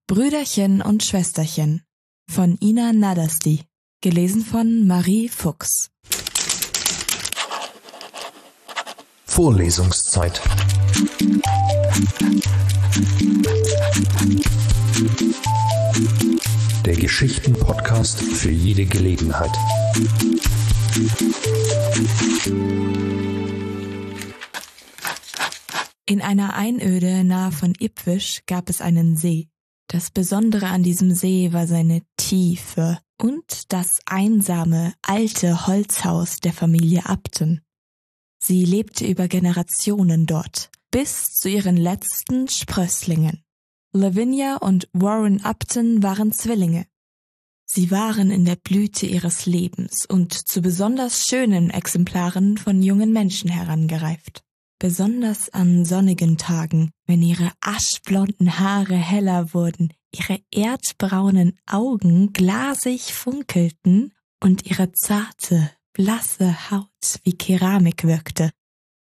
Brüderchen und Schwesterchen von Ina Nadasti, gelesen von Marie Fuchs. Vorlesungszeit. Der Geschichten-Podcast für jede Gelegenheit. In einer Einöde nahe von Ipswich gab es einen See. Das Besondere an diesem See war seine Tiefe und das einsame, alte Holzhaus der Familie Upton. Sie lebte über Generationen dort, bis zu ihren letzten Sprösslingen. Lavinia und Warren Upton waren Zwillinge. Sie waren in der Blüte ihres Lebens und zu besonders schönen Exemplaren von jungen Menschen herangereift. Besonders an sonnigen Tagen, wenn ihre aschblonden Haare heller wurden, ihre erdbraunen Augen glasig funkelten und ihre zarte, blasse Haut wie Keramik wirkte.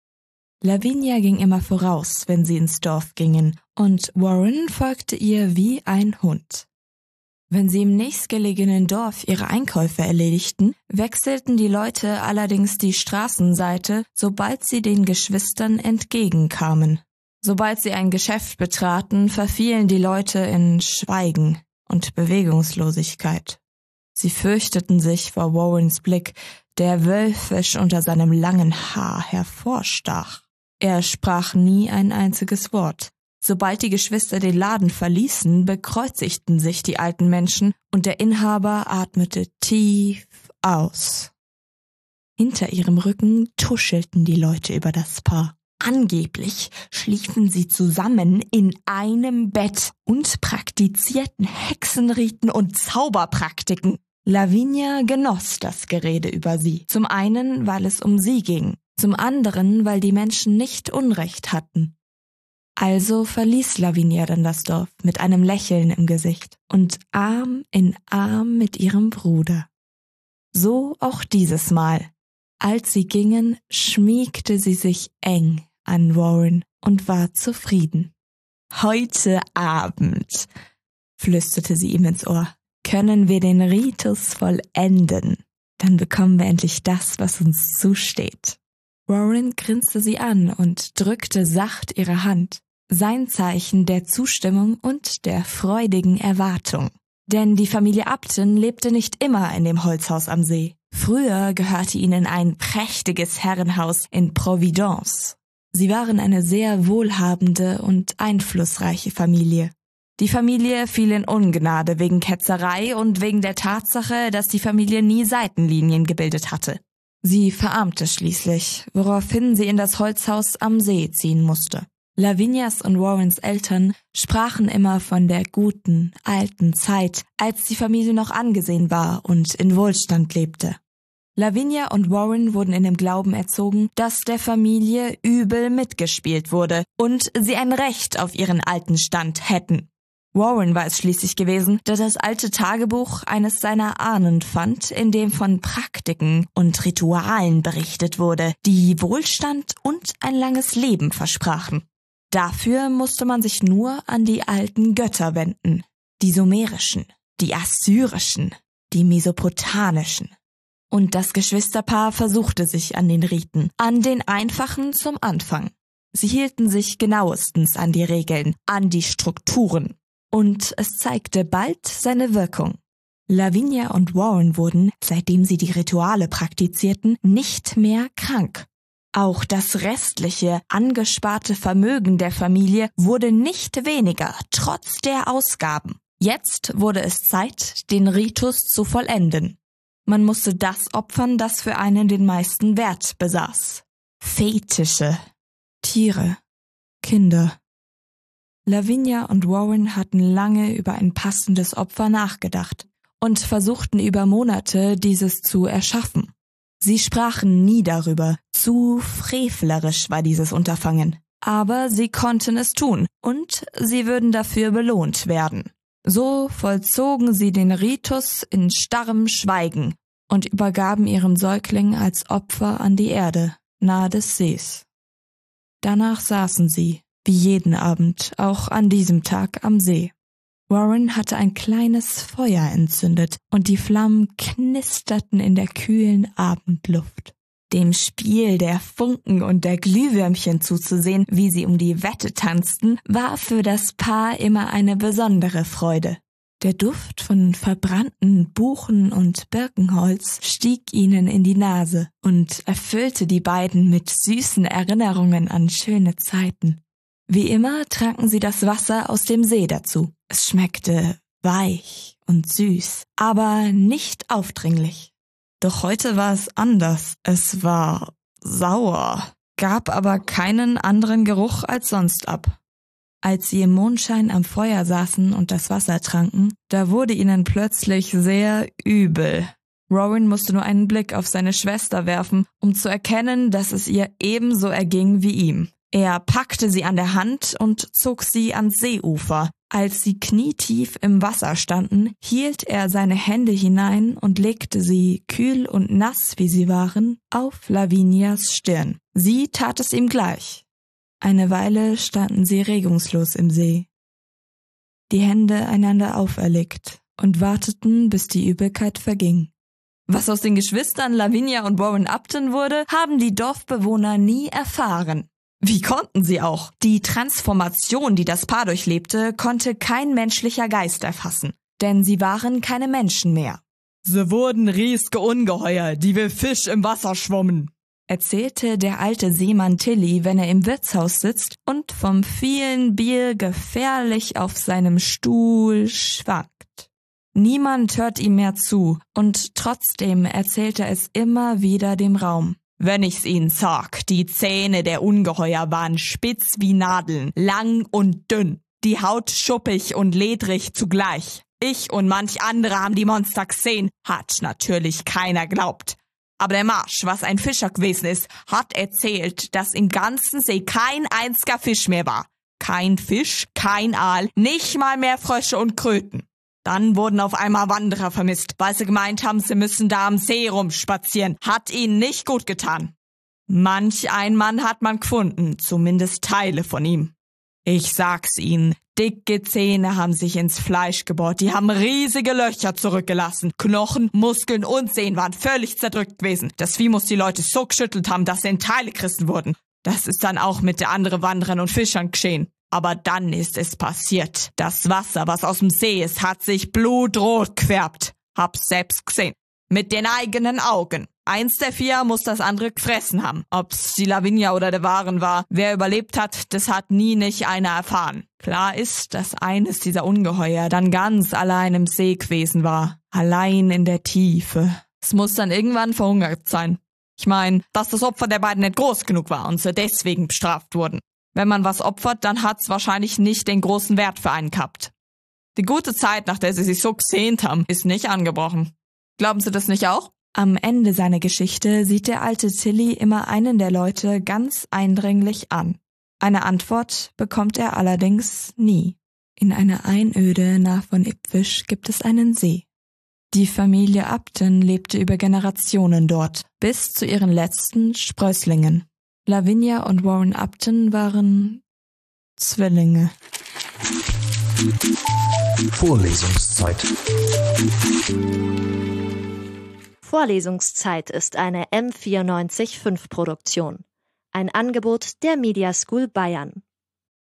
Lavinia ging immer voraus, wenn sie ins Dorf gingen, und Warren folgte ihr wie ein Hund. Wenn sie im nächstgelegenen Dorf ihre Einkäufe erledigten, wechselten die Leute allerdings die Straßenseite, sobald sie den Geschwistern entgegenkamen. Sobald sie ein Geschäft betraten, verfielen die Leute in Schweigen und Bewegungslosigkeit. Sie fürchteten sich vor Warrens Blick, der wölfisch unter seinem langen Haar hervorstach. Er sprach nie ein einziges Wort. Sobald die Geschwister den Laden verließen, bekreuzigten sich die alten Menschen und der Inhaber atmete tief aus. Hinter ihrem Rücken tuschelten die Leute über das Paar. Angeblich schliefen sie zusammen in einem Bett und praktizierten Hexenriten und Zauberpraktiken. Lavinia genoss das Gerede über sie. Zum einen, weil es um sie ging, zum anderen, weil die Menschen nicht Unrecht hatten. Also verließ Lavinia dann das Dorf mit einem Lächeln im Gesicht und Arm in Arm mit ihrem Bruder. So auch dieses Mal. Als sie gingen, schmiegte sie sich eng an Warren und war zufrieden. »Heute Abend«, flüsterte sie ihm ins Ohr, »können wir den Ritus vollenden. Dann bekommen wir endlich das, was uns zusteht.« Warren grinste sie an und drückte sacht ihre Hand. Sein Zeichen der Zustimmung und der freudigen Erwartung. Denn die Familie Upton lebte nicht immer in dem Holzhaus am See. Früher gehörte ihnen ein prächtiges Herrenhaus in Providence. Sie waren eine sehr wohlhabende und einflussreiche Familie. Die Familie fiel in Ungnade wegen Ketzerei und wegen der Tatsache, dass die Familie nie Seitenlinien gebildet hatte. Sie verarmte schließlich, woraufhin sie in das Holzhaus am See ziehen musste. Lavinias und Warrens Eltern sprachen immer von der guten, alten Zeit, als die Familie noch angesehen war und in Wohlstand lebte. Lavinia und Warren wurden in dem Glauben erzogen, dass der Familie übel mitgespielt wurde und sie ein Recht auf ihren alten Stand hätten. Warren war es schließlich gewesen, der das alte Tagebuch eines seiner Ahnen fand, in dem von Praktiken und Ritualen berichtet wurde, die Wohlstand und ein langes Leben versprachen. Dafür musste man sich nur an die alten Götter wenden, die sumerischen, die assyrischen, die mesopotamischen. Und das Geschwisterpaar versuchte sich an den Riten, an den einfachen zum Anfang. Sie hielten sich genauestens an die Regeln, an die Strukturen. Und es zeigte bald seine Wirkung. Lavinia und Warren wurden, seitdem sie die Rituale praktizierten, nicht mehr krank. Auch das restliche, angesparte Vermögen der Familie wurde nicht weniger, trotz der Ausgaben. Jetzt wurde es Zeit, den Ritus zu vollenden. Man musste das opfern, das für einen den meisten Wert besaß. Fetische, Tiere, Kinder. Lavinia und Warren hatten lange über ein passendes Opfer nachgedacht und versuchten über Monate, dieses zu erschaffen. Sie sprachen nie darüber, zu frevlerisch war dieses Unterfangen. Aber sie konnten es tun und sie würden dafür belohnt werden. So vollzogen sie den Ritus in starrem Schweigen und übergaben ihren Säugling als Opfer an die Erde, nahe des Sees. Danach saßen sie, wie jeden Abend, auch an diesem Tag am See. Warren hatte ein kleines Feuer entzündet und die Flammen knisterten in der kühlen Abendluft. Dem Spiel der Funken und der Glühwürmchen zuzusehen, wie sie um die Wette tanzten, war für das Paar immer eine besondere Freude. Der Duft von verbrannten Buchen- und Birkenholz stieg ihnen in die Nase und erfüllte die beiden mit süßen Erinnerungen an schöne Zeiten. Wie immer tranken sie das Wasser aus dem See dazu. Es schmeckte weich und süß, aber nicht aufdringlich. Doch heute war es anders. Es war sauer, gab aber keinen anderen Geruch als sonst ab. Als sie im Mondschein am Feuer saßen und das Wasser tranken, da wurde ihnen plötzlich sehr übel. Rowan musste nur einen Blick auf seine Schwester werfen, um zu erkennen, dass es ihr ebenso erging wie ihm. Er packte sie an der Hand und zog sie ans Seeufer. Als sie knietief im Wasser standen, hielt er seine Hände hinein und legte sie, kühl und nass wie sie waren, auf Lavinias Stirn. Sie tat es ihm gleich. Eine Weile standen sie regungslos im See, die Hände einander auferlegt und warteten, bis die Übelkeit verging. Was aus den Geschwistern Lavinia und Warren Upton wurde, haben die Dorfbewohner nie erfahren. Wie konnten sie auch? Die Transformation, die das Paar durchlebte, konnte kein menschlicher Geist erfassen, denn sie waren keine Menschen mehr. Sie wurden riesige Ungeheuer, die wie Fisch im Wasser schwommen, erzählte der alte Seemann Tilly, wenn er im Wirtshaus sitzt und vom vielen Bier gefährlich auf seinem Stuhl schwankt. Niemand hört ihm mehr zu, und trotzdem erzählt er es immer wieder dem Raum. Wenn ich's Ihnen sag, die Zähne der Ungeheuer waren spitz wie Nadeln, lang und dünn, die Haut schuppig und ledrig zugleich. Ich und manch andere haben die Monster gesehen, hat natürlich keiner glaubt. Aber der Marsch, was ein Fischer gewesen ist, hat erzählt, dass im ganzen See kein einziger Fisch mehr war. Kein Fisch, kein Aal, nicht mal mehr Frösche und Kröten. Dann wurden auf einmal Wanderer vermisst, weil sie gemeint haben, sie müssen da am See rumspazieren. Hat ihnen nicht gut getan. Manch ein Mann hat man gefunden, zumindest Teile von ihm. Ich sag's Ihnen, dicke Zähne haben sich ins Fleisch gebohrt, die haben riesige Löcher zurückgelassen. Knochen, Muskeln und Sehnen waren völlig zerdrückt gewesen. Das Vieh muss die Leute so geschüttelt haben, dass sie in Teile gerissen wurden. Das ist dann auch mit der anderen Wanderern und Fischern geschehen. Aber dann ist es passiert. Das Wasser, was aus dem See ist, hat sich blutrot gefärbt. Hab's selbst gesehen. Mit den eigenen Augen. Eins der 4 muss das andere gefressen haben. Ob's die Lavinia oder der Waren war. Wer überlebt hat, das hat nie nicht einer erfahren. Klar ist, dass eines dieser Ungeheuer dann ganz allein im See gewesen war. Allein in der Tiefe. Es muss dann irgendwann verhungert sein. Ich meine, dass das Opfer der beiden nicht groß genug war und sie deswegen bestraft wurden. Wenn man was opfert, dann hat's wahrscheinlich nicht den großen Wert für einen gehabt. Die gute Zeit, nach der sie sich so gesehnt haben, ist nicht angebrochen. Glauben Sie das nicht auch? Am Ende seiner Geschichte sieht der alte Tilly immer einen der Leute ganz eindringlich an. Eine Antwort bekommt er allerdings nie. In einer Einöde nah von Ipswich gibt es einen See. Die Familie Upton lebte über Generationen dort, bis zu ihren letzten Sprösslingen. Lavinia und Warren Upton waren Zwillinge. Vorlesungszeit. Vorlesungszeit ist eine M94.5 Produktion. Ein Angebot der Media School Bayern.